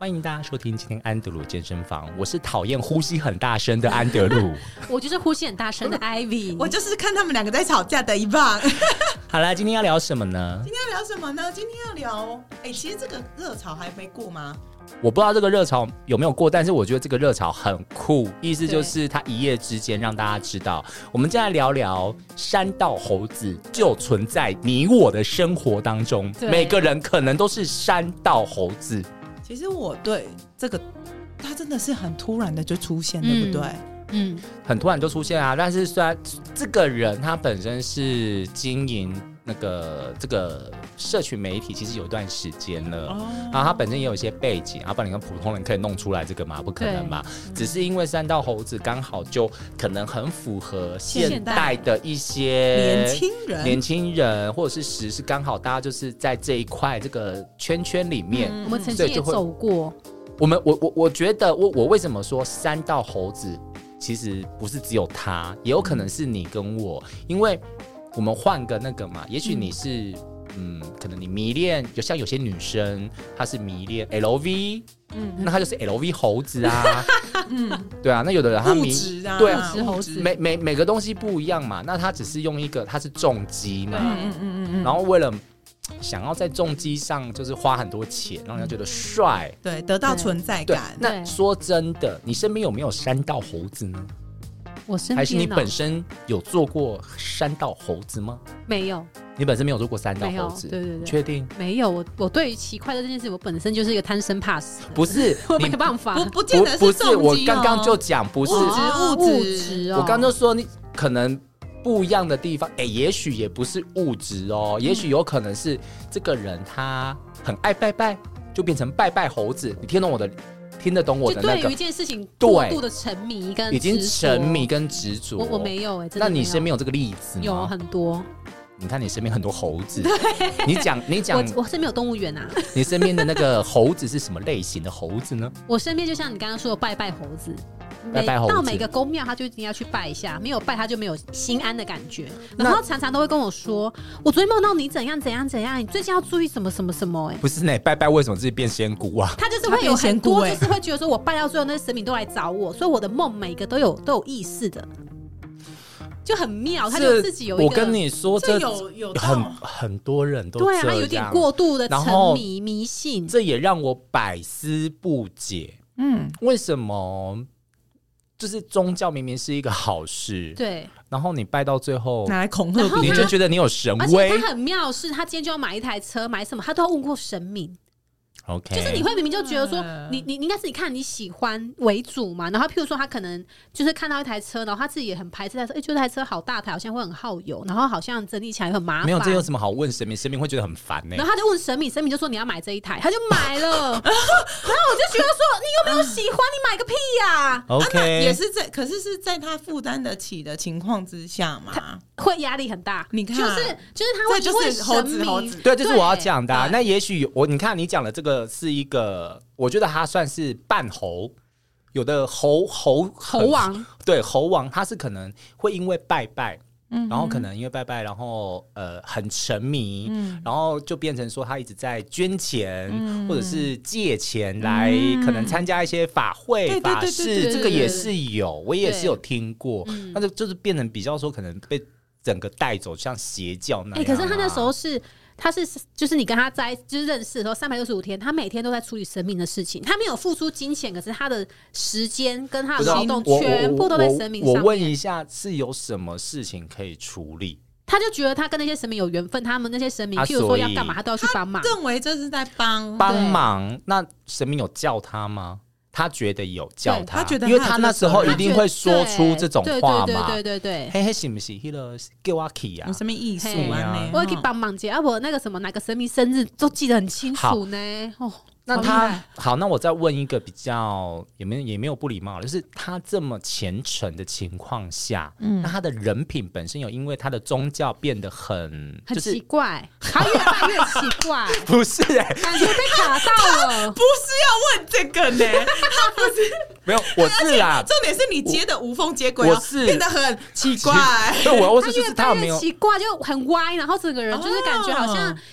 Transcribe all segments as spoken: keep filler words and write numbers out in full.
欢迎大家收听今天安德鲁健身房，我是讨厌呼吸很大声的安德鲁我就是呼吸很大声的 Ivy 我就是看他们两个在吵架的一棒好啦，今天要聊什么呢？ 今天要聊什么呢？今天要聊哎、欸，其实这个热潮还没过吗？ 我不知道这个热潮有没有过，但是我觉得这个热潮很酷，意思就是它一夜之间让大家知道。我们接下来聊聊山道猴子就存在你我的生活当中，每个人可能都是山道猴子。 其实我对这个，它真的是很突然的就出现，嗯、对不对？ 嗯， 很突然就出现啊！但是虽然这个人他本身是经营那个这个社群媒体，其实有一段时间了，哦、然后他本身也有一些背景，啊，不然你跟普通人可以弄出来这个吗？不可能嘛！只是因为山道猴子刚好就可能很符合现代的一些年轻人， 年轻人或者是时是刚好大家就是在这一块这个圈圈里面， 嗯、我们曾经也走过。 我们我我我觉得我我为什么说山道猴子？其实不是只有他，也有可能是你跟我，因为我们换个那个嘛，也许你是 嗯, 嗯，可能你迷恋，就像有些女生她是迷恋 L V， 嗯，那她就是 L V 猴子啊，嗯，对啊，那有的人他迷， 啊、 对啊，猴子，每每每个东西不一样嘛，那他只是用一个，他是重机嘛，嗯嗯嗯嗯，然后为了想要在重机上就是花很多钱，让人家觉得帅， 对，得到存在感。 那说真的，你身边有没有山道猴子呢？ 我身边、哦、 还是你本身有做过山道猴子吗？ 没有， 你本身没有做过山道猴子， 对对对， 确定？ 没有，我我对于骑快乐这件事，我本身就是一个贪生怕死， 不是， 我没办法， 不不见得是重击、 哦、不是，我刚刚就讲不是物质物质、哦， 我刚刚就说你可能。不一样的地方，哎、欸，也许也不是物质哦，嗯、也许有可能是这个人他很爱拜拜，就变成拜拜猴子。你听懂我的，听得懂我的那个？ 就对于一件事情过度的沉迷跟已经沉迷跟执着。 我我没有哎、欸， 那你身边有这个例子吗？ 有很多。 你看你身边很多猴子，你讲你讲， 我我身边有动物园啊。 你身边的那个猴子是什么类型的猴子呢？ 我身边就像你刚刚说的拜拜猴子。 拜拜猴子到每个宫庙他就一定要去拜一下，没有拜他就没有心安的感觉，然后常常都会跟我说我昨天梦到你怎样怎样怎样，你最近要注意什么什么什么、欸、 不是呢，拜拜为什么自己变仙姑啊？ 他就是会有很多就是会觉得说我拜到最后那些神明都来找我，所以我的梦每个都有都有意识的，就很妙，他就自己有一个。 我跟你说，这有有很很多人都这样， 对啊，他有点过度的沉迷迷信， 这也让我百思不解。嗯，为什么？就是宗教明明是一个好事， 对， 然后你拜到最后拿来恐吓， 你就觉得你有神威。 而且他很妙是，他今天就要买一台车，买什么他都要问过神明。 Okay. 就是你会明明就觉得说你你应该是你看你喜欢为主嘛，然后譬如说他可能就是看到一台车，然后他自己也很排斥他说，哎、欸，就这台车好大台，好像会很耗油，然后好像整理起来也很麻烦。 没有，这有什么好问神明？神明会觉得很烦呢、欸。 然后他就问神明，神明就说你要买这一台，他就买了。然后我就觉得说你有没有喜欢？你买个屁呀、啊、 ！OK，、啊、 也是在，可是是在他负担得起的情况之下嘛， 会压力很大。 你看， 就是就是他会就是猴子猴子， 对，就是我要讲的、啊。那也许我你看你讲的这个是一个。我觉得他算是半猴，有的猴猴猴王， 对猴王，他是可能会因为拜拜，嗯、然后可能因为拜拜，然后呃很沉迷、嗯，然后就变成说他一直在捐钱、嗯、或者是借钱来、嗯、可能参加一些法会、嗯、法事，这个也是有，我也是有听过，那就就是变成比较说可能被整个带走，像邪教那样、啊。 哎、欸，可是他那时候是。他是就是你跟他在就是认识的时候，三百六十五天，他每天都在处理生命的事情。他没有付出金钱，可是他的时间跟他的劳动全部都在神明上面。 我问一下，是有什么事情可以处理？ 他就觉得他跟那些神明有缘分，他们那些神明，譬如说要干嘛，他都要去帮忙。 他认为这是在帮帮忙。那神明有叫他吗？他觉得有叫他， 他觉得因为他那时候一定会说出这种话嘛。 对对对对对， 嘿嘿，是不是？那个叫我去啊？ 有什么意思啊？ 我可以帮忙接啊！我那个什么哪个神明生日都记得很清楚呢。哦， 那他好，那我再问一个比较也没有也没有不礼貌，就是他这么虔诚的情况下，嗯，那他的人品本身有因为他的宗教变得很很奇怪，他越拜越奇怪， 不是哎、欸， 感觉被卡到了， 不是要问这个呢，他不是没有，我是啦， 重点是你接的无缝接轨， 我是变得很奇怪， 对，我我是就是他没有奇怪，就很歪，然后整个人就是感觉好像。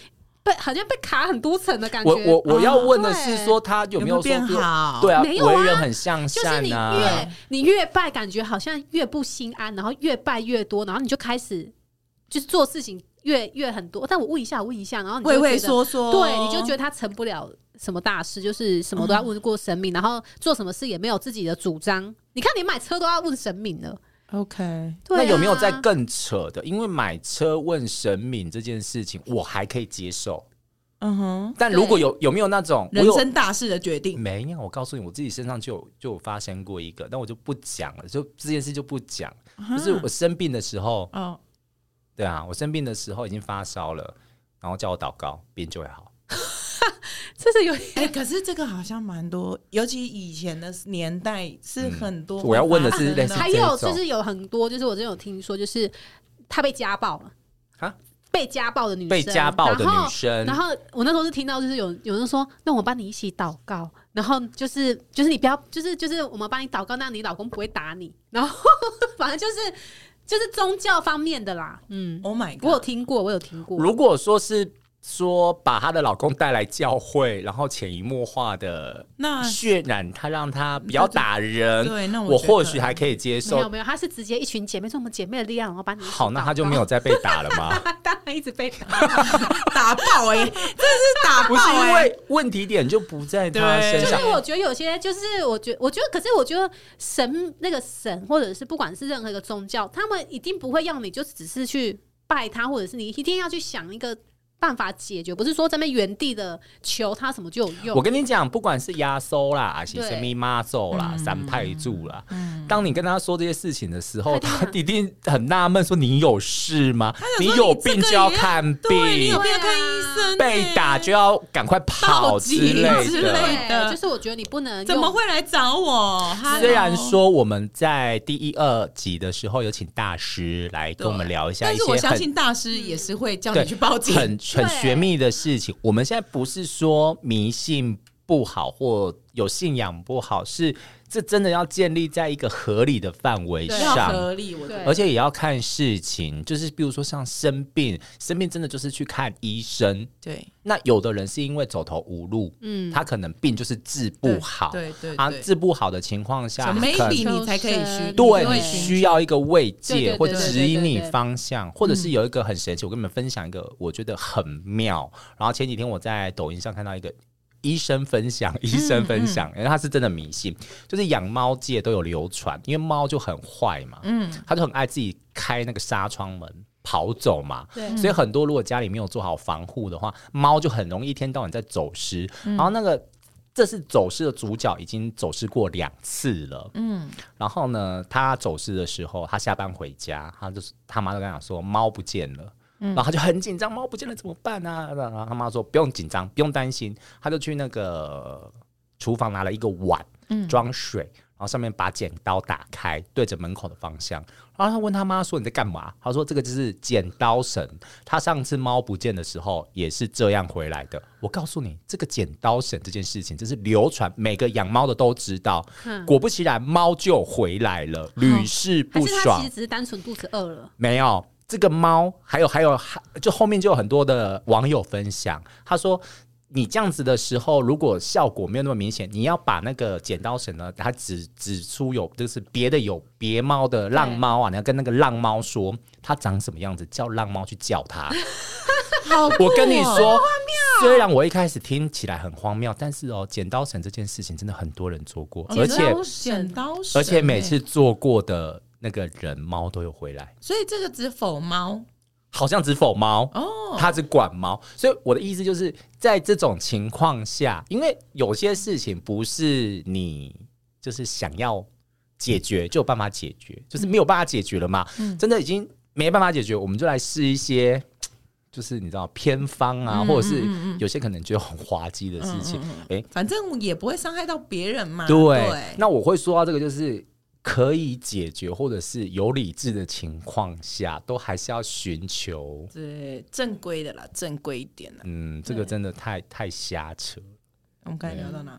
被好像被卡很多层的感觉。 我我我要问的是说他有没有说有没有变好？ 对啊， 没有啊为人很向善啊。 就是你越你越拜，感觉好像越不心安，然后越拜越多，然后你就开始就是做事情越越很多。但我问一下，我问一下，然后你就畏畏缩缩， 对，你就觉得他成不了什么大事，就是什么都要问过神明，嗯、然后做什么事也没有自己的主张。你看，你买车都要问神明了。 OK， 对啊、 那有没有再更扯的？因为买车问神明这件事情，我还可以接受。 嗯哼， 但如果有有没有那种人生大事的决定？ 没有，我告诉你，我自己身上就有就有发生过一个，但我就不讲了，就这件事就不讲。嗯、就是我生病的时候，哦，对啊，我生病的时候已经发烧了，然后叫我祷告，病就会好。 这是有哎、欸，可是这个好像蛮多，尤其以前的年代是很多、 嗯。我要问的是类似这种， 还有就是有很多，就是我真有听说，就是他被家暴了啊，被家暴的女生， 被家暴的女生。 然后, 然后我那时候是听到，就是有有人说，那我帮你一起祷告，然后就是就是你不要，就是就是我们帮你祷告，那你老公不会打你，然后反正就是就是宗教方面的啦。嗯 ，Oh my god， 我有听过，我有听过。 如果说是。说把她的老公带来教会，然后潜移默化的渲染他，让他不要打人。 对，那我, 我或许还可以接受。 没有没有，他是直接一群姐妹，说我们姐妹的力量，然后把你好，那他就没有再被打了吗？ 当然一直被打， 打爆哎、欸，真是打爆、欸！ 不是因为问题点就不在他身上。 就是我觉得有些，就是我觉得，我觉得，可是我觉得神那个神，或者是不管是任何一个宗教，他们一定不会要你就只是去拜他，或者是你一定要去想一个办法解决，不是说在那原地的求他什么就有用。 我跟你讲，不管是压缩啦，还是什么妈咒啦、嗯、三派柱啦、嗯，当你跟他说这些事情的时候，他一定很纳闷，说你有事吗？你有病就要看病， 你有病要看医生、欸， 被打就要赶快跑之类的。 之类的就是我觉得你不能怎么会来找我？ 虽然说我们在第一、二集的时候有请大师来跟我们聊一下一些， 但是我相信大师也是会叫你去报警。 很很玄秘的事情，我们现在不是说迷信不好或有信仰不好，是这真的要建立在一个合理的范围上， 合理，我而且也要看事情，就是比如说像生病，生病真的就是去看医生。对，那有的人是因为走投无路，嗯，他可能病就是治不好， 对 对, 对, 对啊，治不好的情况下， 没理你才可以去， 对，你需要一个慰藉或指引你方向，或者是有一个很神奇，我跟你们分享一个我觉得很妙。然后前几天我在抖音上看到一个。医生分享，医生分享，因为他是真的迷信，就是养猫界都有流传，因为猫就很坏嘛，嗯，他就很爱自己开那个纱窗门跑走嘛，对，所以很多如果家里没有做好防护的话，猫就很容易一天到晚在走失，嗯、然后那个这次走失的主角已经走失过两次了，嗯，然后呢，他走失的时候，他下班回家，他就是他妈就跟他讲说猫不见了。然后他就很紧张，猫不见了怎么办啊？然后他妈说不用紧张，不用担心，他就去那个厨房拿了一个碗装水，然后上面把剪刀打开，对着门口的方向。然后他问他妈说你在干嘛？他说这个就是剪刀神，他上次猫不见的时候也是这样回来的。我告诉你，这个剪刀神这件事情真是流传，每个养猫的都知道。嗯、果不其然，猫就回来了，屡试不爽。还是他其实只是单纯肚子饿了？ 没有。这个猫还有还有就后面就有很多的网友分享，他说你这样子的时候，如果效果没有那么明显，你要把那个剪刀神呢，它指指出有就是别的有别猫的浪猫啊，你要跟那个浪猫说它长什么样子，叫浪猫去叫它。 好酷哦、 我跟你说，虽然我一开始听起来很荒谬，但是哦，剪刀神这件事情真的很多人做过，而且剪刀神， 而且每次做过的那个人猫都有回来， 所以这个只否猫， 好像只否猫哦，它只管猫。所以我的意思就是在这种情况下，因为有些事情不是你就是想要解决就有办法解决，就是没有办法解决了嘛，嗯、真的已经没办法解决，我们就来试一些。就是你知道偏方啊、嗯，或者是有些可能觉得很滑稽的事情，嗯嗯欸、反正也不会伤害到别人嘛。 对，对，那我会说到这个，就是可以解决或者是有理智的情况下，都还是要寻求对正规的啦，正规一点啦。 嗯，这个真的太太瞎扯。 我们刚才聊到哪？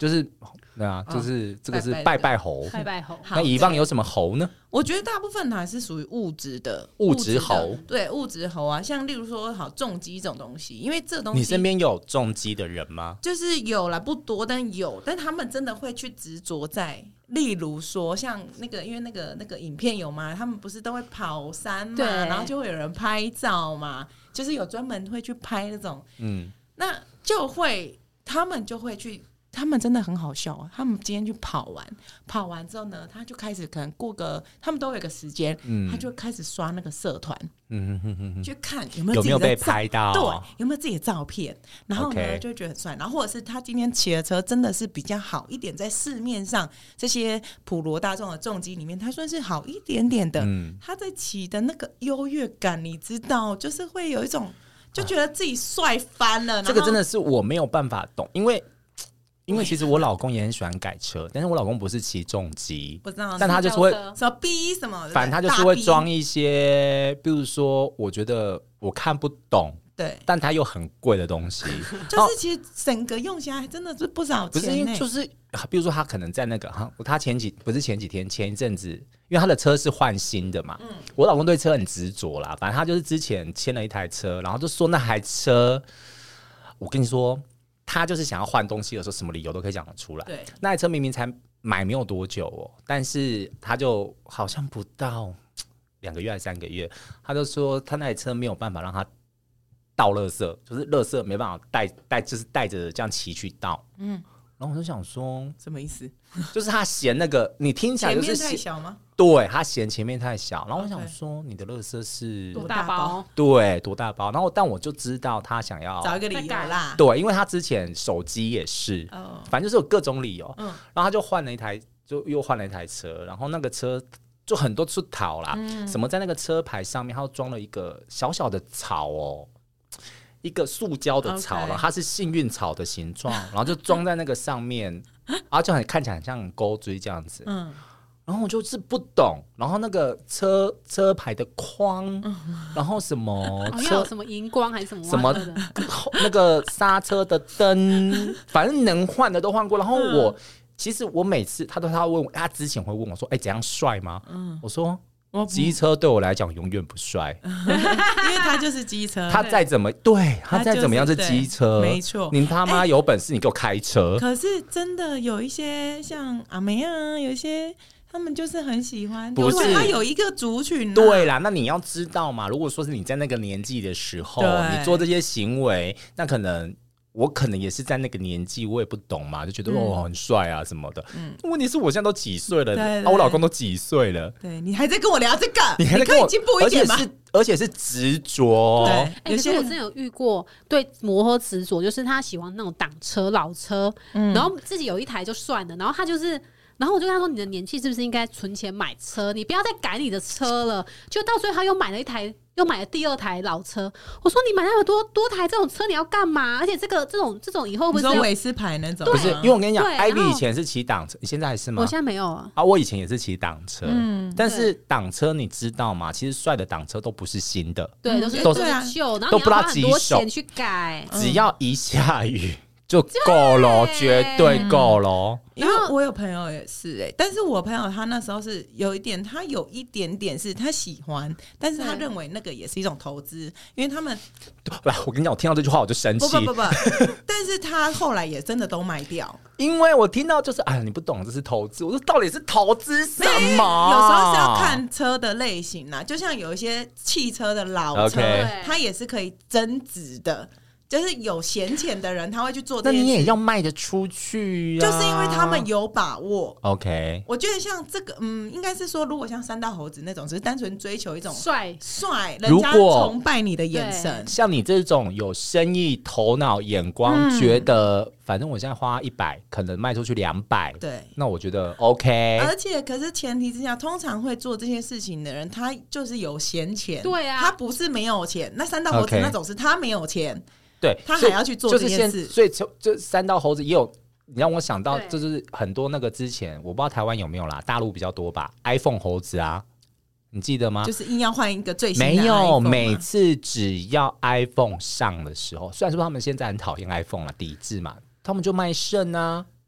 就是对啊，就是这个是拜拜猴， 拜拜猴。 那以往有什么猴呢？ 我觉得大部分还是属于物质的， 物质猴， 对物质猴啊，像例如说好重机这种东西，因为这东西你身边有重机的人吗？ 就是有啦，不多，但有，但他们真的会去执着在，例如说像那个，因为那个那个影片有吗？他们不是都会跑山嘛，然后就会有人拍照嘛，就是有专门会去拍那种，嗯，那就会他们就会去。他们真的很好笑啊！他们今天去跑完，跑完之后呢，他就开始可能过个，他们都有一个时间，嗯、他就开始刷那个社团，嗯哼哼哼，去看有没有自己的有没有被拍到， 对，有没有自己的照片，然后呢、okay. 就会觉得很帅，然后或者是他今天骑的车真的是比较好一点，在市面上这些普罗大众的重机里面，他算是好一点点的，嗯、他在骑的那个优越感，你知道，就是会有一种就觉得自己帅翻了。 这个真的是我没有办法懂，因为。因为其实我老公也很喜欢改车，但是我老公不是骑重机， 不知道， 但他就是会什么 B 什么， 反正他就是会装一些，比如说我觉得我看不懂， 对， 但他又很贵的东西， 就是其实整个用下来真的是不少钱、欸。 不是因为就是，比如说他可能在那个他前几不是前几天前一阵子，因为他的车是换新的嘛，嗯、我老公对车很执着啦，反正他就是之前签了一台车，然后就说那台车，我跟你说。他就是想要换东西的时候，什么理由都可以讲得出来。 对， 那台车明明才买没有多久哦，但是他就好像不到两个月还是三个月，他就说他那台车没有办法让他倒垃圾，就是垃圾没办法带带，就是带着这样骑去倒。嗯，然后我就想说， 什么意思？ 就是他嫌那个，你听起来就是前面太小吗？ 对，他嫌前面太小，然后我想说，你的垃圾是多大包？ 对，多大包？然后，但我就知道他想要找一个理由啦。 对，因为他之前手机也是，哦、反正就是有各种理由。嗯，然后他就换了一台，就又换了一台车，然后那个车就很多出逃啦，嗯、什么在那个车牌上面，他装了一个小小的草哦。一个塑胶的草， okay. 然后它是幸运草的形状，然后就装在那个上面，然后就很看起来很像钩锥这样子。嗯，然后我就是不懂，然后那个车车牌的框，嗯、然后什么车、 哦、有什么荧光还是什么什么那个刹车的灯，反正能换的都换过。然后我、嗯、其实我每次他都他问我，他之前会问我说：“哎、欸，怎样帅吗？”嗯，我说。机车对我来讲永远不帅， 因为他就是机车， 他再怎么对他再怎么样是机车， 没错。 你他妈有本事你给我开车。 欸、可是真的有一些像阿梅啊，有一些他们就是很喜欢，不是他有一个族群、啊。 对啦，那你要知道嘛，如果说是你在那个年纪的时候，你做这些行为，那可能。我可能也是在那个年纪，我也不懂嘛，就觉得、嗯、哦很帅啊什么的。嗯，问题是我现在都几岁了，对对对啊，我老公都几岁了， 对你还在跟我聊这个， 你还在跟我进步一点吗？ 而且是而且是执着。 对，欸、可是我真的有遇过对摩托执着，就是他喜欢那种挡车老车、嗯，然后自己有一台就算了，然后他就是。然后我就跟他说：“你的年纪是不是应该存钱买车？你不要再改你的车了。”就到最后他又买了一台，又买了第二台老车。我说：“你买那么多多台这种车，你要干嘛？而且这个这种这种以后不是你说韦斯牌那种？ 不是，因为我跟你讲，Ivy 以前是骑挡车，你现在还是吗？ 我现在没有啊。 啊，我以前也是骑挡车，嗯，但是挡车你知道吗？其实帅的挡车都不是新的， 对，都是都是旧，然后你要花很多钱去改， 只要一下雨。”就够了，绝对够了。 因为我有朋友也是哎、欸，但是我朋友他那时候是有一点，他有一点点是他喜欢，但是他认为那个也是一种投资，因为他们来，我跟你讲，我听到这句话我就生气。 不不不不，但是他后来也真的都卖掉， 因为我听到就是哎呀，你不懂这是投资。我说到底是投资什么？ 有时候是要看车的类型啦，就像有一些汽车的老车， okay. 它也是可以增值的。就是有闲钱的人，他会去做这件事。 那你也要卖得出去啊， 就是因为他们有把握。 OK， 我觉得像这个，嗯，应该是说，如果像三大猴子那种，只是单纯追求一种帅帅，人家崇拜你的眼神。 像你这种有生意头脑眼光，嗯、觉得反正我现在花一百，可能卖出去两百， 对， 那我觉得 OK。 而且，可是前提之下，通常会做这些事情的人，他就是有闲钱， 对啊， 他不是没有钱。那三大猴子那种是他没有钱。Okay. 对， 他还要去做这件事， 所以就就三道猴子也有，你让我想到就是很多那个之前我不知道台湾有没有啦，大陆比较多吧 ，iPhone 猴子啊，你记得吗？ 就是硬要换一个最新的 iPhone 没有，每次只要 iPhone 上的时候，虽然说他们现在很讨厌 iPhone 啦，抵制嘛，他们就卖肾啊。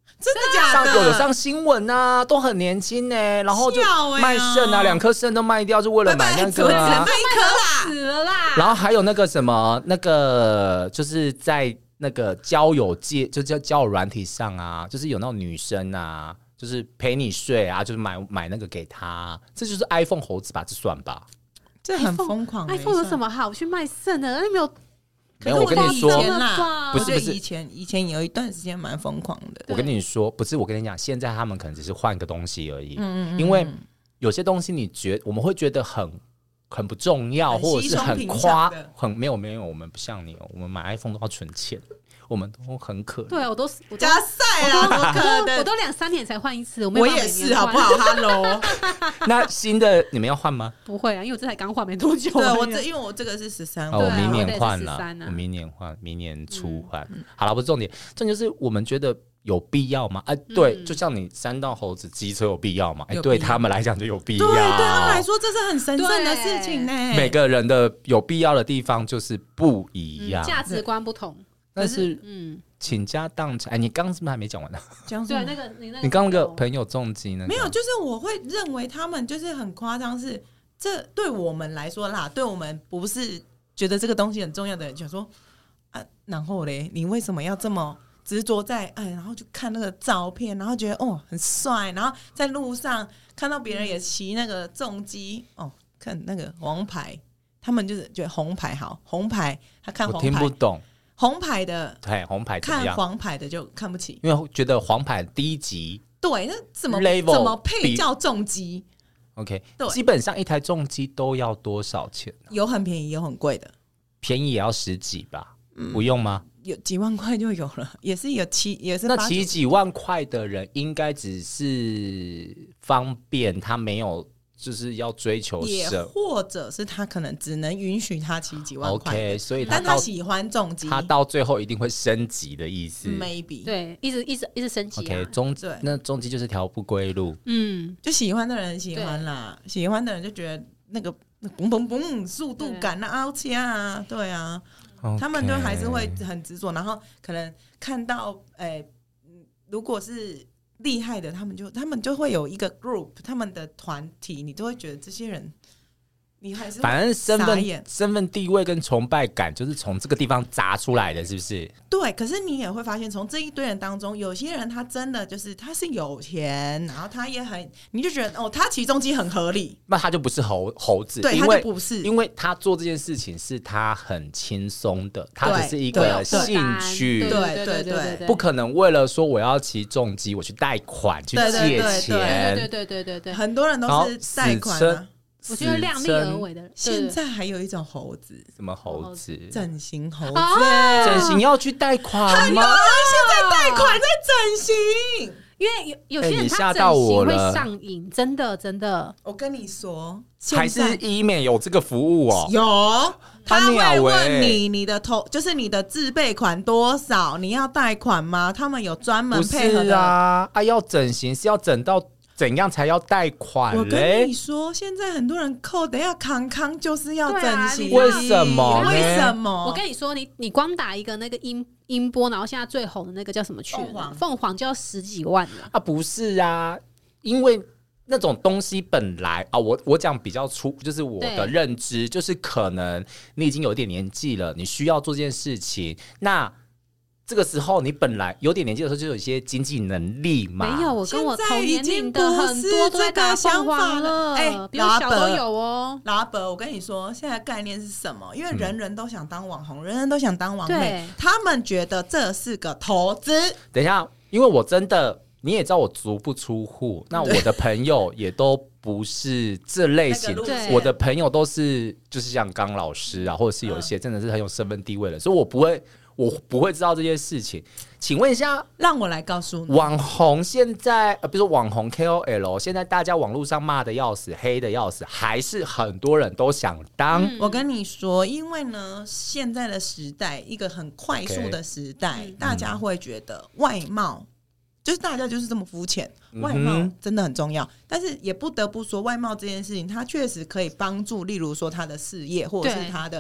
真的假上的？ 有有上新闻啊，都很年轻呢、欸，然后就卖肾啊，两颗肾都卖掉，就为了买那个啊， 卖一颗啦， 死了啦。 然后还有那个什么，那个就是在那个交友界，就叫交友软体上啊，就是有那种女生啊，就是陪你睡啊，就是买买那个给他，这就是 iPhone 猴子吧，这算吧？ 这很疯狂、欸。 iPhone 有什么好去卖肾的？那没有。 没有，我跟你说， 不是不是，以前以前有一段时间蛮疯狂的。 我跟你说，不是我跟你讲，现在他们可能只是换个东西而已。嗯嗯，因为有些东西你觉我们会觉得很很不重要，或者是很夸，很没有没有，我们不像你哦，我们买 iPhone 都要存钱。我们都很可怜， 对我都我加赛啊，怎么可能？ 我都两三年才换一次，我, 我也是，好不好 ？Hello， 那新的你们要换吗？ 不会啊，因为我这才刚换没多久。 对我这，因为我这个是十三， 我明年换了，我明年换，明年初换。嗯、好了，不是重点，重点就是我们觉得有必要吗？哎、啊，对，嗯、就像你山道猴子机车有必要吗？哎、欸，对他们来讲就有必要， 对，对他们来说这是很神圣的事情呢。 每个人的有必要的地方就是不一样， 价、嗯、值观不同。 但是，嗯，倾家荡产。哎，你刚刚是不是还没讲完呢？ 讲对，那个你那个， 你刚刚那个朋友重击呢？ 没有，就是我会认为他们就是很夸张，是这对我们来说啦，对我们不是觉得这个东西很重要的人，想说啊，然后嘞，你为什么要这么执着在哎？然后就看那个照片，然后觉得哦很帅，然后在路上看到别人也骑那个重机，哦，看那个黄牌，他们就是觉得红牌好，红牌他看黄牌， 我听不懂。 红牌的， 对红牌怎么样？ 看黄牌的就看不起， 因为觉得黄牌低级。 对，那怎么 level 怎么配叫重机 ？OK， 基本上一台重机都要多少钱、啊？ 有很便宜，有很贵的， 便宜也要十几吧？嗯、不用吗？ 有几万块就有了，也是有七，也是那骑几万块的人，应该只是方便，他没有。就是要追求也或者是他可能只能允许他骑几万块 ，OK， 所以他但他喜欢重机， 他到最后一定会升级的意思 ，maybe 对，一直一直一直升级、啊、 ，OK， 中那重机就是条不归路， 嗯，就喜欢的人喜欢啦，喜欢的人就觉得那个嘣嘣嘣速度感啊，凹车啊，对啊， okay. 他们都还是会很执着，然后可能看到，哎、欸，如果是。厉害的，他们就他们就会有一个 group， 他们的团体，你都会觉得这些人，你还是反正身份、身份地位跟崇拜感，就是从这个地方砸出来的，是不是？ 对。可是你也会发现，从这一堆人当中，有些人他真的就是他是有钱，然后他也很，你就觉得哦，他骑重机很合理， 那他就不是猴猴子， 对，他就不是， 因为他做这件事情是他很轻松的，他只是一个兴趣， 对对对对， 不可能为了说我要骑重机，我去贷款去借钱， 对对对对对， 很多人都是贷款啊。 我觉得量力而为的人。 现在还有一种猴子， 什么猴子？ 整形猴子， 啊、 整形要去贷款吗？ 很多人现在贷款在整形， 因为有有些人他整形会上瘾，真的真的。 我跟你说， 还是医美有这个服务哦？ 有，他会问你你的头就是你的自备款多少，你要贷款吗？他们有专门配合的。 不是啊，啊，要整形是要整到。怎样才要贷款嘞？ 我跟你说，现在很多人扣的要康康，就是要整形。 为什么？ 为什么？ 我跟你说，你你光打一个那个音音波，然后现在最红的那个叫什么去？凤凰，凤凰就要十几万了啊！不是啊，因为那种东西本来啊，我我讲比较粗，就是我的认知，就是可能你已经有点年纪了，你需要做这件事情，那。这个时候你本来有点年纪的时候就有一些经济能力嘛。 没有，我跟我同年龄的很多都在打凤凰了，哎、欸，比我小都有哦。 老阿伯，我跟你说，现在概念是什么？因为人人都想当网红，嗯、人人都想当网美，他们觉得这是个投资。 等一下，因为我真的你也知道我足不出户，那我的朋友也都不是这类型的，我的朋友都是就是像刚老师啊，或者是有一些真的是很有身份地位的，所以我不会。我不会知道这些事情，请问一下， 让我来告诉你， 网红现在，呃，比如说网红 K O L， 现在大家网络上骂的要死，黑的要死，还是很多人都想当。 嗯、我跟你说，因为呢，现在的时代，一个很快速的时代， okay, 大家会觉得外貌。嗯就是大家就是这么肤浅，外貌真的很重要，嗯、但是也不得不说，外貌这件事情，它确实可以帮助，例如说他的事业，或者是他的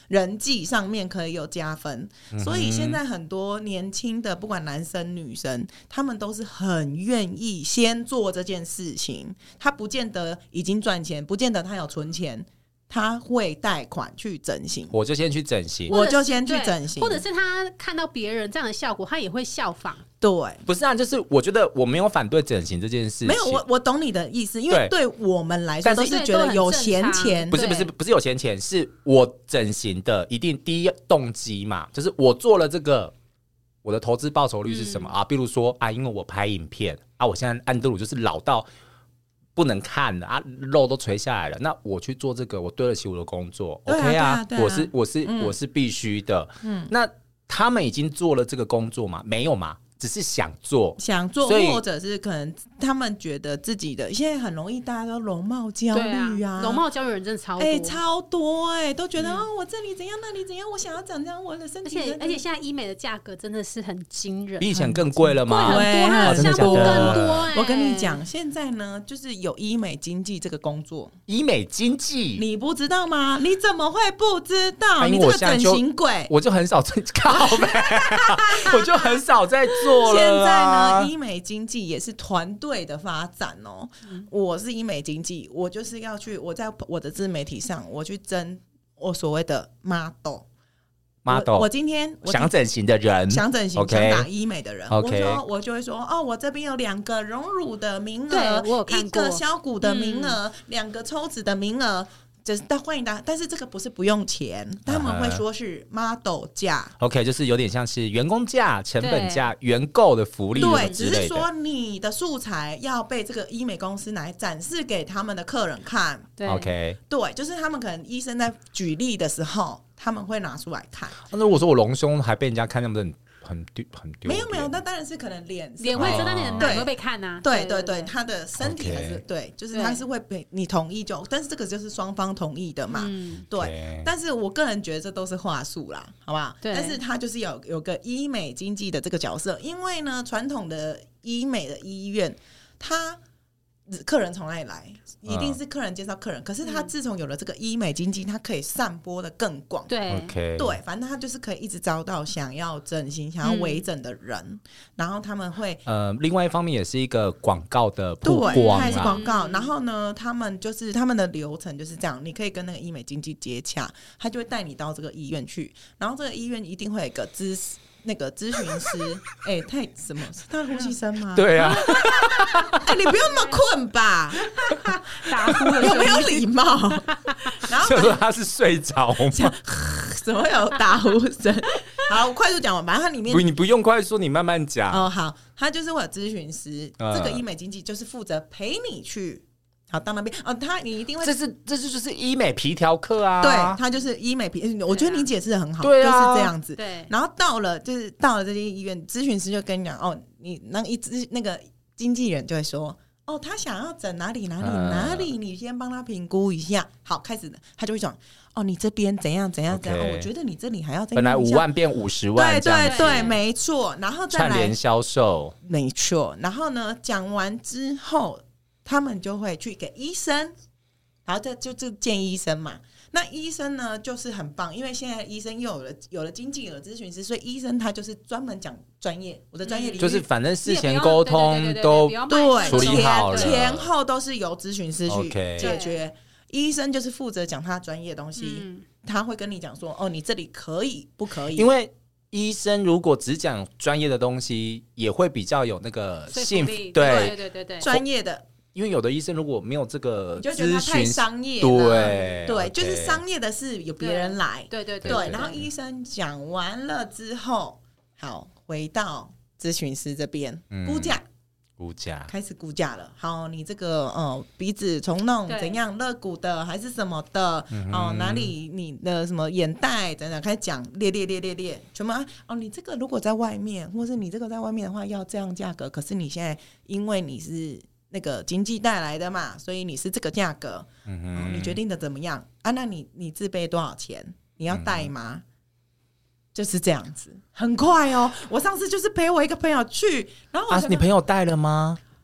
人际上面可以有加分、 嗯、 所以现在很多年轻的不管男生女生，他们都是很愿意先做这件事情，他不见得已经赚钱，不见得他有存钱，他会贷款去整形， 我就先去整形， 我就先去整形， 或者是他看到别人这样的效果，他也会效仿。 对， 不是啊，就是我觉得我没有反对整形这件事情， 没有，我我懂你的意思，因为对我们来说都是觉得有闲钱， 不是不是不是有闲钱，是我整形的一定第一动机嘛，就是我做了这个，我的投资报酬率是什么、嗯、啊？比如说啊，因为我拍影片啊，我现在安德鲁就是老到不能看了啊，肉都垂下来了，那我去做这个，我对得起我的工作 ，OK 啊， 啊啊我是我是、嗯、我是必须的，嗯，那他们已经做了这个工作吗？没有嘛？只是想做想做，或者是可能他们觉得自己的现在很容易大家都容貌焦虑啊， 容貌焦虑人真的超多， 哎、欸，超多哎、欸，都觉得、嗯、哦，我这里怎样，那里怎样，我想要长这样，我的身体， 而且而且现在医美的价格真的是很惊人， 比以前更贵了吗？ 贵很多，它的项目更多、欸。 我跟你讲，现在呢，就是有医美经济这个工作， 医美经济你不知道吗？你怎么会不知道？啊、你这个整形鬼， 我就很少在靠呗，我就很少在做了、啊。 现在呢，医美经济也是团队的发展哦、嗯。我是医美经济，我就是要去我在我的自媒体上，我去争我所谓的 model。 model， 我, 我今天我想整形的人， 想整形、okay, 想打医美的人， okay. 我说我就会说哦，我这边有两个隆乳的名额， 我有看过， 一个削骨的名额，两、嗯、个抽脂的名额。就是欢迎大家，但是这个不是不用钱，他们会说是 model 价、uh-huh. OK， 就是有点像是员工价、成本价、原购的福利， 对，只是说你的素材要被这个医美公司来展示给他们的客人看。 对 ，OK， 对，就是他们可能医生在举例的时候，他们会拿出来看。 那如果说我隆胸还被人家看，那不是很很丢很丢？ 没有没有，那当然是可能脸脸会遮，但你的奶会被看啊。 对对 对, 对，他的身体还是、okay. 对，就是他是会被你同意就，但是这个就是双方同意的嘛。嗯，对。Okay. 但是我个人觉得这都是话术啦，好不好？对。但是他就是有有个医美经济的这个角色，因为呢，传统的医美的医院，他客人从哪里来？一定是客人介绍客人、嗯、可是他自从有了这个医美经济，他可以散播的更广， 对、 okay. 对，反正他就是可以一直招到想要整形想要微整的人、嗯、然后他们会呃，另外一方面也是一个广告的曝光、啊、 对，它也是广告、嗯、然后呢他们就是他们的流程就是这样，你可以跟那个医美经济接洽，他就会带你到这个医院去，然后这个医院一定会有一个咨那个咨询师，哎、欸，太什么？他呼吸声吗？ 对啊， 哎、欸，你不用那么困吧？ 打呼的有没有礼貌？然后就说他是睡着吗？ 怎么有打呼声？好，我快速讲完吧。它里面不，你不用快速，你慢慢讲。 哦，好，他就是会有咨询师、 嗯， 这个医美经济就是负责陪你去。好，到那边哦，他你一定会， 这是这是就是医美皮条客啊， 对，他就是医美皮，我觉得你解释的很好， 对啊， 就是这样子。 对， 然后到了就是到了这间医院，咨询师就跟你讲哦，你那一直那个经纪人就会说，哦，他想要整哪里哪里、嗯、哪里，你先帮他评估一下。好，开始他就会讲，哦，你这边怎样怎样怎样、okay. 哦，我觉得你这里还要再本来五万变五十万， 对对对，没错。然后再来串联销售， 没错。然后呢，讲完之后。他们就会去给医生，然后这就就见医生嘛。那医生呢，就是很棒，因为现在医生又有了有了经纪有了咨询师，所以医生他就是专门讲专业，我的专业领域、嗯、 就是反正事前沟通都对处理好了， 前后都是由咨询师去解决。Okay. 医生就是负责讲他专业的东西、嗯，他会跟你讲说，哦，你这里可以不可以？ 因为医生如果只讲专业的东西，也会比较有那个信服，对对对对对， 专业的。 因为有的医生如果没有这个咨询， 你就觉得他太商业了， 对对、okay ， 就是商业的事有别人来， 对对 对, 对, 对, 对。然后医生讲完了之后，好，回到咨询师这边、嗯、估价， 估价开始估价了。好，你这个呃鼻子重弄怎样，肋骨的还是什么的， 嗯、 哦哪里你的什么眼袋等等，开始讲列列列列列，全部哦你这个如果在外面，或是你这个在外面的话要这样价格，可是你现在因为你是。那个经济带来的嘛，所以你是这个价格、嗯哦，你决定的怎么样啊？那你你自备多少钱？你要带吗、嗯？就是这样子，很快哦。我上次就是陪我一个朋友去，然后我、 啊，你朋友带了吗？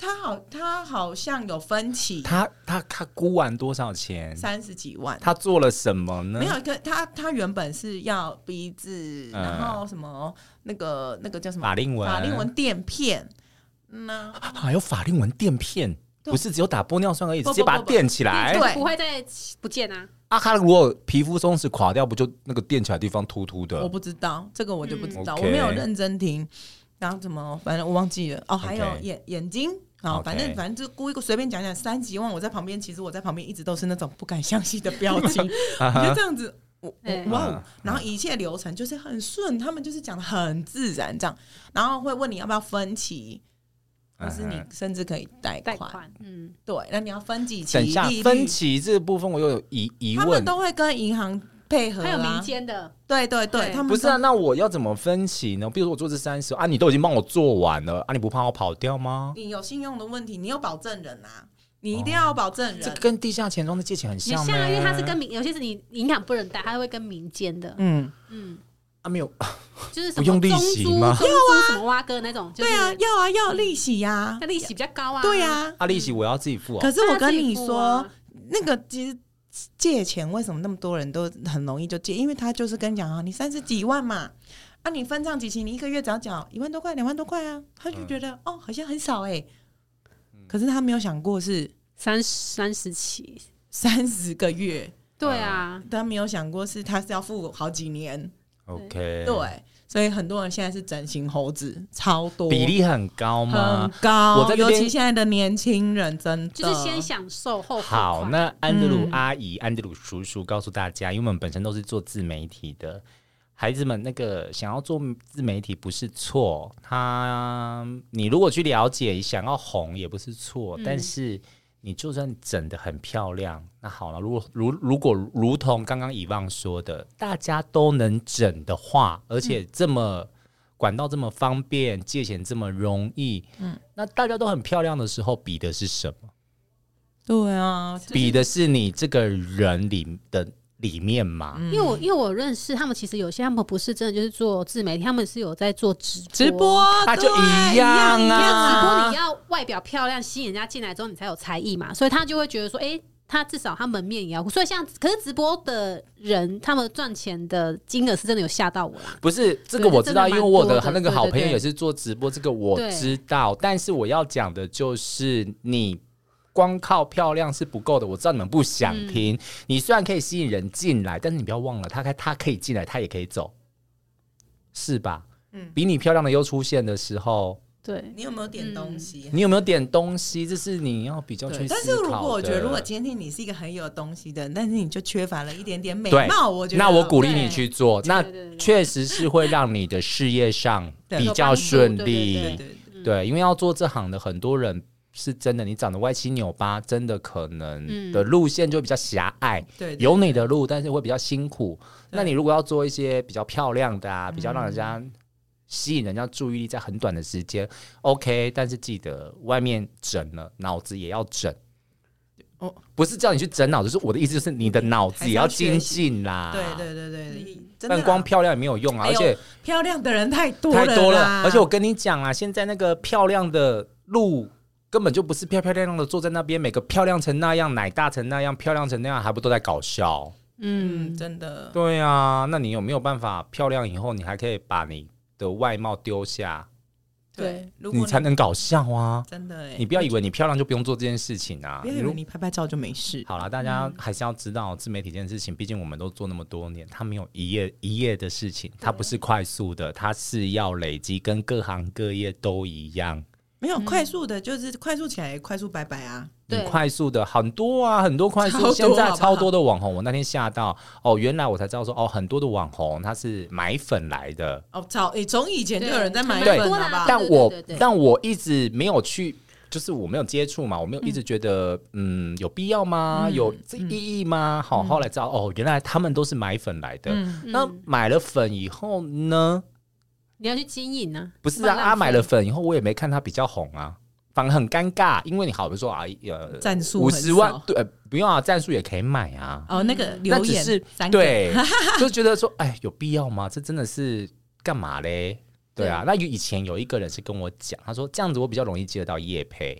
他好，他好像有分期， 他他他估完多少钱？ 三十几万。 他做了什么呢？ 没有，他他原本是要鼻子， 嗯、 然后什么那个那个叫什么法令纹， 法令纹垫片，那还有法令纹垫片，不是只有打玻尿酸而已， 不不不直接把它垫起来， 对， 不会再不见啊。 啊，他如果皮肤松弛垮掉，不就那个垫起来的地方凸凸的？ 我不知道，这个我就不知道， 嗯、 我没有认真听。然后怎么，反正我忘记了。哦，还有眼、okay. 眼睛。好，反正反正就故意随便讲讲三几万，我在旁边，其实我在旁边一直都是那种不敢相信的表情。我觉得这样子，我我哇、哦，然后一切流程就是很顺，他们就是讲的很自然这样，然后会问你要不要分期，或是你甚至可以贷款。款嗯，对，那你要分几期？ 等一下，分期这个部分我又有疑疑问，他们都会跟银行配合、啊， 还有民间的， 对对对，他们不是啊？那我要怎么分期呢？比如说我做这三十啊，你都已经帮我做完了啊，你不怕我跑掉吗？ 你有信用的问题，你有保证人啊，你一定要有保证人。 哦、这跟地下钱庄的借钱很像吗？ 像，因为它是跟民，有些是你银行不能贷，它会跟民间的，嗯嗯啊没有， 就是什么不用利息吗？ 要啊，什么挖哥那种，就是、 对啊，要啊要利息呀、啊， 那利息比较高啊， 对啊， 啊利息我要自己付、哦。 可是我跟你说，啊、那个其实。借钱为什么那么多人都很容易就借？因为他就是跟你讲啊，你三十几万嘛，啊，你分账几期，你一个月只要缴一万多块、两万多块啊，他就觉得、嗯、哦，好像很少哎、欸。可是他没有想过是三三十期、 三十个月， 对啊， 他没有想过是他是要付好几年。 OK， 对。所以很多人现在是整形猴子，超多， 比例很高吗？ 很高， 我在尤其现在的年轻人，真的就是先享受后付款。 好，那安德鲁阿姨、嗯、安德鲁叔叔告诉大家，因为我们本身都是做自媒体的，孩子们那个想要做自媒体不是错，他你如果去了解，想要红也不是错，嗯、但是你就算整得很漂亮，那好了，如果如如果如同刚刚以望说的，大家都能整的话，而且这么、嗯、管道这么方便，借钱这么容易，嗯，那大家都很漂亮的时候，比的是什么？ 对啊， 比的是你这个人里的里面嘛。 因为我因为我认识他们，其实有些他们不是真的就是做自媒体，他们是有在做直播， 直播那就一样啊。 直播你要外表漂亮，吸引人家进来之后，你才有才艺嘛，所以他就会觉得说，哎、欸，他至少他门面也要。所以像可是直播的人，他们赚钱的金额是真的有吓到我啦。 不是这个我知道，因为我的那个好朋友也是做直播，这个我知道。但是我要讲的就是你。光靠漂亮是不够的，我知道你们不想听、嗯、你虽然可以吸引人进来，但是你不要忘了他他可以进来，他也可以走，是吧、嗯、比你漂亮的又出现的时候， 对，你有没有点东西、啊嗯、你有没有点东西，这是你要比较去思考的。 但是如果我觉得如果今天你是一个很有东西的，但是你就缺乏了一点点美貌，我觉得那我鼓励你去做，那确实是会让你的事业上比较顺利。对, 对, 对, 对, 对, 对，因为要做这行的很多人是真的，你长得歪七扭八，真的可能的路线就会比较狭隘、嗯、对对对，有你的路，但是会比较辛苦。那你如果要做一些比较漂亮的啊，比较让人家吸引人家注意力，在很短的时间 OK， 但是记得外面整了，脑子也要整。哦，不是叫你去整脑子，就是我的意思就是你的脑子也要精进啦。 对对对对，真的，但光漂亮也没有用啊，而且、哎、 漂亮的人太多了， 太多了。而且我跟你讲啊，现在那个漂亮的路。根本就不是漂漂亮亮的坐在那边，每个漂亮成那样，奶大成那样，漂亮成那样，还不都在搞笑？ 嗯，真的。 对啊，那你有没有办法漂亮以后，你还可以把你的外貌丢下？ 对， 你, 你才能搞笑啊！ 真的耶， 你不要以为你漂亮就不用做这件事情啊！ 不要以为你拍拍照就没事。 好啦，大家还是要知道自媒体这件事情，毕竟我们都做那么多年，它没有一夜一夜的事情，它不是快速的，它是要累积，跟各行各业都一样。 没有快速的，就是快速起来，快速拜拜啊！ 对，快速的很多啊，很多快速，现在超多的网红。我那天吓到哦，原来我才知道说哦，很多的网红他是买粉来的哦。早从以前就有人在买粉了吧？ 但我对对对对但我一直没有去，就是我没有接触嘛，我没有一直觉得 嗯, 嗯有必要吗？嗯、有这意义吗？嗯、好，后来知道哦，原来他们都是买粉来的。嗯、那买了粉以后呢？ 你要去经营啊？ 不是啊，他、啊、买了粉以后，我也没看他比较红啊，反而很尴尬，因为你好比说啊，呃， 战术五十万，对、呃，不用啊，战术也可以买啊。 哦，那个留言是对，就觉得说，哎，有必要吗？这真的是干嘛嘞？对啊，那以前有一个人是跟我讲，他说这样子我比较容易接得到业配。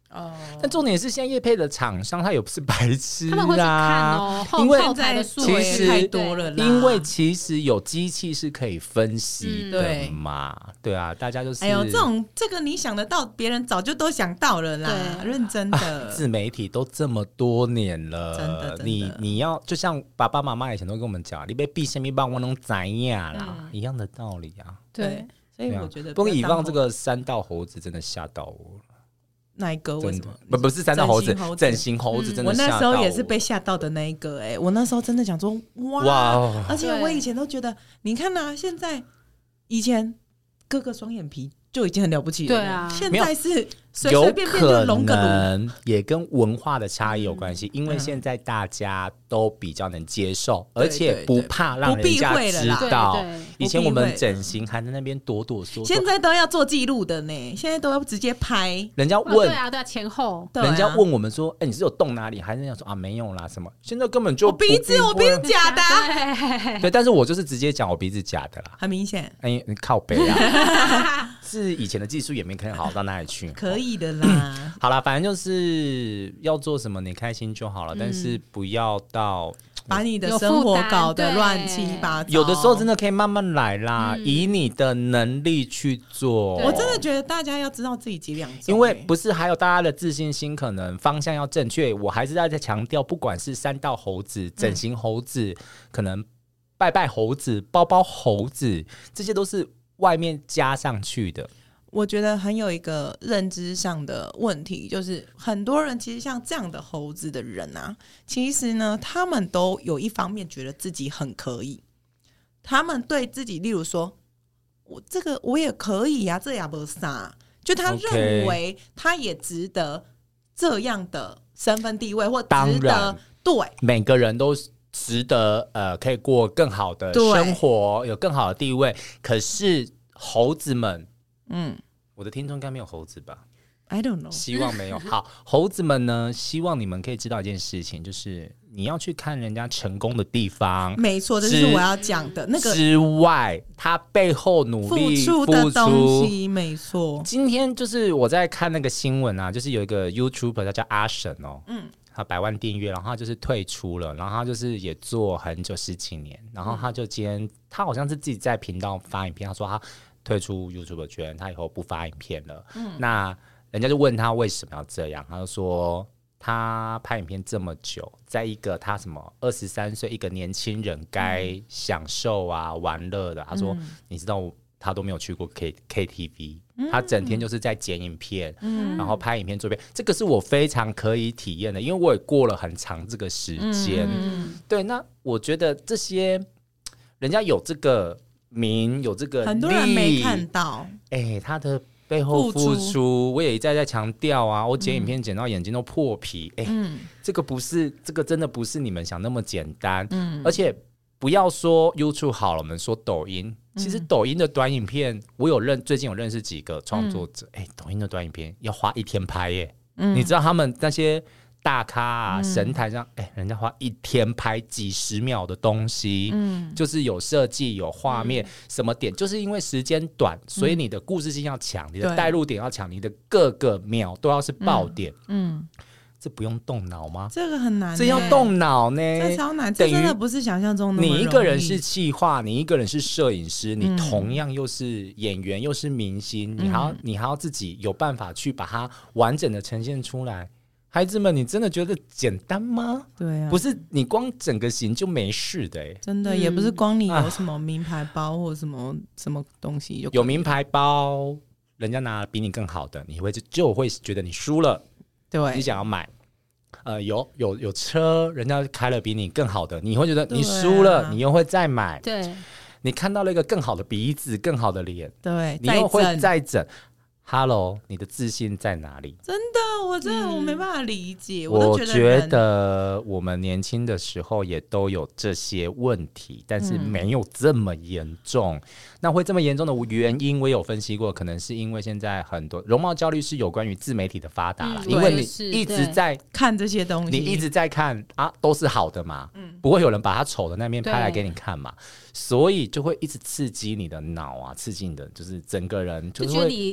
哦， 但重点是现在业配的厂商他也不是白痴啊， 他们会去看哦， 因为后台的数其实太多了啦， 因为其实有机器是可以分析的嘛，嗯、对, 对啊，大家就是哎呦，这种这个你想得到，别人早就都想到了啦，认真的、 啊，自媒体都这么多年了， 真的，真的你你要就像爸爸妈妈以前都跟我们讲，你被闭什么帮我能怎样啦、嗯，一样的道理啊， 对，所以我觉得不过以往这个三道猴子真的吓到我了。 那一个为什么不不是三道猴子，整形猴子真的吓到我、嗯、 我那时候也是被吓到的那一个哎、欸，我那时候真的想说哇，哇而且我以前都觉得，你看啊，现在以前割个双眼皮就已经很了不起了， 对啊， 现在是随随便便就隆个乳， 也跟文化的差异有关系、嗯，因为现在大家都比较能接受，嗯、而且不怕让人家知道。以前我们整形还在那边躲躲缩缩， 现在都要做记录的呢，现在都要直接拍。 人家问， 哦、对啊，对啊，前后， 人家问我们说：“哎、欸，你是有动哪里？”还是人家说啊没有啦什么？现在根本就我鼻子，我鼻子假的、 啊， 对，但是我就是直接讲我鼻子假的啦， 很明显。 哎、欸，你靠北啊！是以前的技术也没可能好到哪里去， 可以的啦。 好啦，反正就是要做什么你开心就好了、嗯，但是不要到把你的生活搞得乱七八糟。 有的时候真的可以慢慢来啦、嗯，以你的能力去做。 我真的觉得大家要知道自己几两重、欸， 因为不是还有大家的自信心，可能方向要正确。我还是在强调，不管是三道猴子、整形猴子，嗯、可能拜拜猴子、包包猴子，这些都是外面加上去的。 我觉得很有一个认知上的问题，就是很多人其实像这样的猴子的人啊，其实呢，他们都有一方面觉得自己很可以，他们对自己，例如说，我这个我也可以啊，这也不啥，就他认为他也值得这样的身份地位，或值得，对， 每个人都值得呃，可以过更好的生活，有更好的地位。可是猴子们，嗯，我的听众应该没有猴子吧 ？I don't know， 希望没有。好，猴子们呢，希望你们可以知道一件事情，就是你要去看人家成功的地方， 没错，这是我要讲的那个之外，他背后努力付出的东西，没错。 今天就是我在看那个新闻啊，就是有一个 YouTuber 他叫阿神哦，嗯。他百万订阅，然后他就是退出了，然后他就是也做很久十几年，然后他就今天他好像是自己在频道发影片，他说他退出 YouTube 圈，他以后不发影片了。嗯，那人家就问他为什么要这样，他就说他拍影片这么久，在一个他什么二十三岁一个年轻人该享受啊、嗯、玩乐的，他说、嗯、你知道他都没有去过 K KTV。他整天就是在剪影片、嗯、然后拍影片做片，这个是我非常可以体验的，因为我也过了很长这个时间、嗯、对，那我觉得这些人家有这个名有这个利， 很多人没看到、 欸、他的背后付 出, 付出我也一再在强调啊，我剪影片剪到眼睛都破皮、欸嗯、这个不是这个真的不是你们想那么简单、嗯、而且不要说 YouTube 好了，我们说抖音，其实抖音的短影片，我有认最近有认识几个创作者，哎、嗯欸，抖音的短影片要花一天拍耶，嗯、你知道他们那些大咖啊、嗯、神坛上，哎、欸，人家花一天拍几十秒的东西，嗯，就是有设计、有画面、嗯，什么点，就是因为时间短，所以你的故事性要强、嗯，你的带入点要强，你的各个秒都要是爆点，嗯。嗯，这不用动脑吗？ 这个很难、欸， 这要动脑呢， 这超难，这真的不是想象中那么容易。 你一个人是企划，你一个人是摄影师，你同样又是演员，又是明星，嗯、你还要你还要自己有办法去把它完整的呈现出来。孩子们，你真的觉得简单吗？ 对啊， 不是你光整个型就没事的、欸， 真的、嗯、也不是光你有什么名牌包或什么、啊、什么东西就有名牌包，人家拿比你更好的，你会就就会觉得你输了。 对， 你想要买，呃，有有有车，人家开了比你更好的，你会觉得你输了、啊，你又会再买。 对， 你看到了一个更好的鼻子，更好的脸， 对， 你又会再整。Hello， 你的自信在哪里？ 真的，我真的、嗯、我没办法理解。 我都觉得人， 我觉得我们年轻的时候也都有这些问题，但是没有这么严重。嗯、那会这么严重的原因，我有分析过，可能是因为现在很多容貌焦虑是有关于自媒体的发达啦、嗯，因为你一直在看这些东西， 你一直在看啊，都是好的嘛，嗯、不会有人把他丑的那面拍来给你看嘛。所以就会一直刺激你的脑啊，刺激你的就是整个人就会， 就觉得你应该要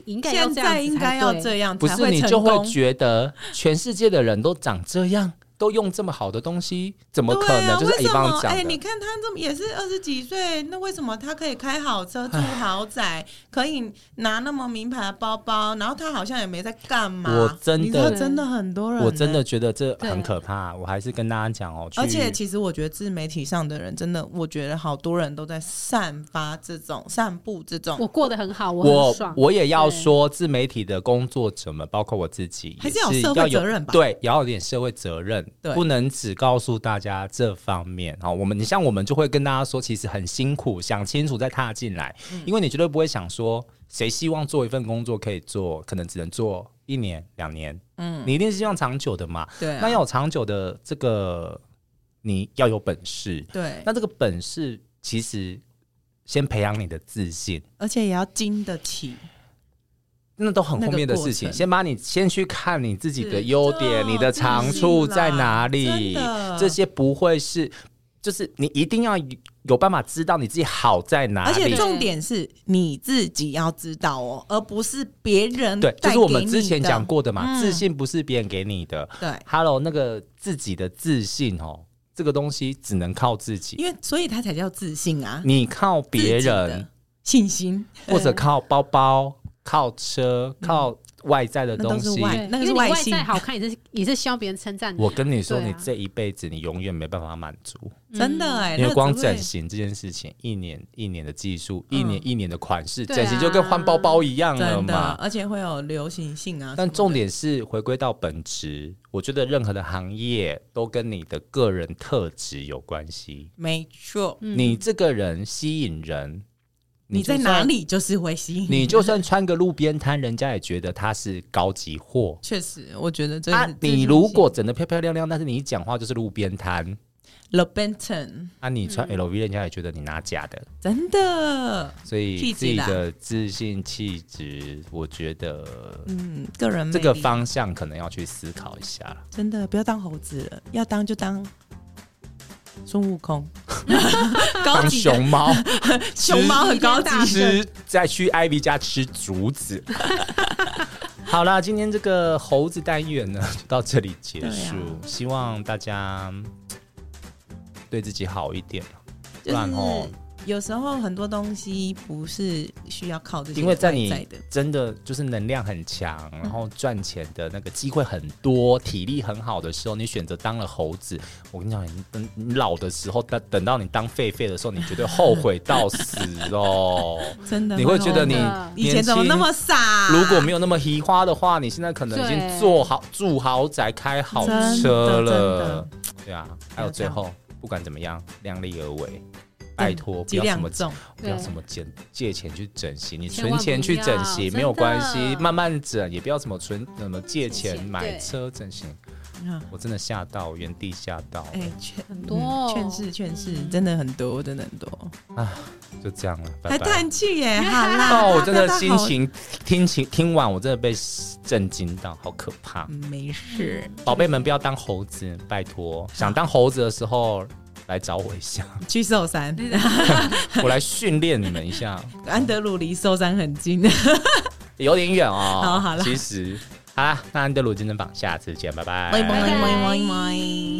现在应该要这样不是才会成功， 你就会觉得全世界的人都长这样，都用这么好的东西，怎么可能？ 啊、 就是乙方讲的。 哎、欸，你看他这么也是二十几岁，那为什么他可以开好车、住豪宅，可以拿那么名牌的包包，然后他好像也没在干嘛？ 我真的真的很多人、欸， 我真的觉得这很可怕。我还是跟大家讲哦， 而且其实我觉得自媒体上的人真的，我觉得好多人都在散发这种、散布这种。 我过得很好，我很爽。 我我也要说，自媒体的工作者们，包括我自己， 还是要有社会责任吧？ 对，也要有点社会责任。不能只告诉大家这方面。好，我们你像我们就会跟大家说，其实很辛苦，想清楚再踏进来、嗯、因为你绝对不会想说谁希望做一份工作可以做可能只能做一年两年，嗯，你一定是希望长久的嘛。 对、啊， 那要有长久的这个你要有本事， 对， 那这个本事其实先培养你的自信， 而且也要经得起， 那都很后面的事情，那个、先把你先去看你自己的优点，你的长处在哪里，这些不会是，就是你一定要有办法知道你自己好在哪里， 而且重点是你自己要知道哦，而不是别人对，就是我们之前讲过的嘛、 嗯， 自信不是别人给你的， 对 ，Hello， 那个自己的自信哦，这个东西只能靠自己， 因为所以它才叫自信啊， 你靠别人信心， 或者靠包包。靠车、靠外在的东西， 嗯、那个是外， 因为你外在好看，也是也是希望别人称赞你。 我跟你说， 啊、 你这一辈子你永远没办法满足， 真的哎、欸， 因为光整形这件事情，一年一年的技术，嗯、一年一年的款式，整形就跟换包包一样了嘛。 而且会有流行性啊。 但重点是回归到本质，我觉得任何的行业都跟你的个人特质有关系。 没错， 你这个人吸引人。 你在哪里就是会吸引你，就算穿个路边摊，人家也觉得他是高级货。 确实，我觉得这是、 啊、你如果整得漂漂亮亮，但是你一讲话就是路边摊 ，Le Benton， 啊，你穿 L V，、嗯、人家也觉得你拿假的， 真的。 所以自己的自信气质，我觉得， 嗯，个人这个方向可能要去思考一下。 真的，不要当猴子了，要当就当。孙悟空当熊猫熊猫很高级， 吃再去 Ivy 家吃竹子好啦，今天这个猴子单元呢就到这里结束、啊、希望大家对自己好一点、就是、不然哦有时候很多东西不是需要靠这些， 因为在你真的就是能量很强，然后赚钱的那个机会很多，体力很好的时候，你选择当了猴子，我跟你讲，你等你老的时候，等到你当狒狒的时候，你绝对后悔到死哦！ 真的， 你会觉得你以前怎么那么傻？ 如果没有那么移花的话，你现在可能已经做好住豪宅、开好车了。对啊，还有最后，不管怎么样，量力而为。拜托，不要什么不要什么借借钱去整形，你存钱去整形没有关系，慢慢整，也不要什么存什么借钱买车整形。我真的吓到，原地吓到， 哎、 欸，很多劝世劝世，真的很多，真的很多啊！就这样了，拜拜。 还叹气耶，好啦， 哦，我真的心情听情听完，我真的被震惊到，好可怕。 没事， 宝贝们不要当猴子，拜托，想当猴子的时候。来找我一下， 去寿山， 我来训练你们一下。 安德鲁离寿山很近， 有点远哦。 好，好了， 其实好啦，那安德鲁健身房下次见，拜拜。 拜拜拜拜拜。